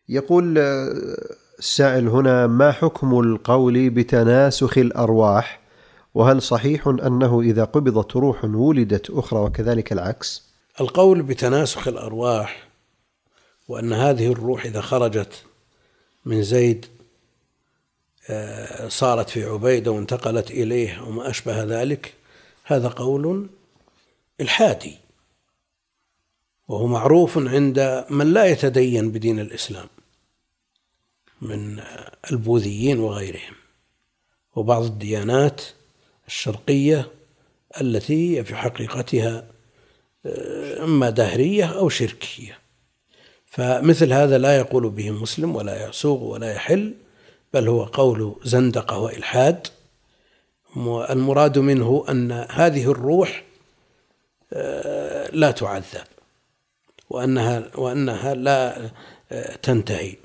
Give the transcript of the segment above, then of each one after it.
يقول السائل هنا: ما حكم القول بتناسخ الأرواح؟ وهل صحيح أنه إذا قبضت روح ولدت أخرى وكذلك العكس؟ القول بتناسخ الأرواح وأن هذه الروح إذا خرجت من زيد صارت في عبيدة وانتقلت إليه وما أشبه ذلك، هذا قول الحادي، وهو معروف عند من لا يتدين بدين الإسلام من البوذيين وغيرهم وبعض الديانات الشرقية التي في حقيقتها إما دهرية أو شركية. فمثل هذا لا يقول به مسلم ولا يسوغ ولا يحل، بل هو قول زندقة وإلحاد. المراد منه أن هذه الروح لا تعذب وأنها لا تنتهي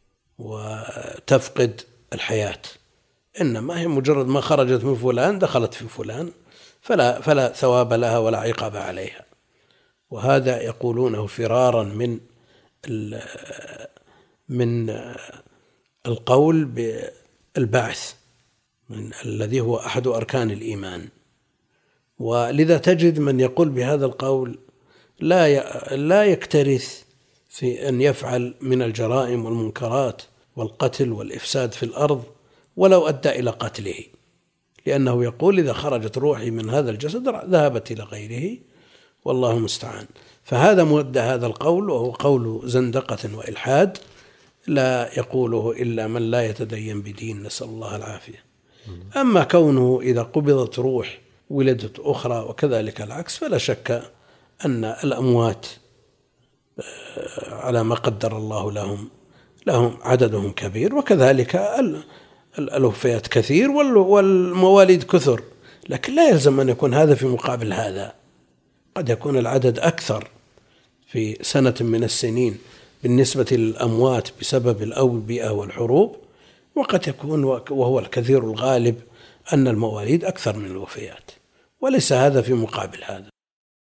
وتفقد الحياة، إنما هي مجرد ما خرجت من فلان دخلت في فلان، فلا ثواب لها ولا عقاب عليها. وهذا يقولونه فرارا من القول بالبعث الذي هو أحد أركان الإيمان. ولذا تجد من يقول بهذا القول لا يكترث في أن يفعل من الجرائم والمنكرات والقتل والإفساد في الأرض ولو أدى إلى قتله، لأنه يقول إذا خرجت روحي من هذا الجسد ذهبت إلى غيره، والله المستعان. فهذا مودة هذا القول، وهو قول زندقة وإلحاد لا يقوله إلا من لا يتدين بدين، نسأل الله العافية. أما كونه إذا قبضت روح ولدت أخرى وكذلك العكس، فلا شك أن الأموات على ما قدر الله لهم عددهم كبير، وكذلك الوفيات كثير والمواليد كثر، لكن لا يلزم أن يكون هذا في مقابل هذا. قد يكون العدد أكثر في سنة من السنين بالنسبة للأموات بسبب الأوبئة والحروب، وقد يكون وهو الكثير الغالب أن المواليد أكثر من الوفيات، وليس هذا في مقابل هذا.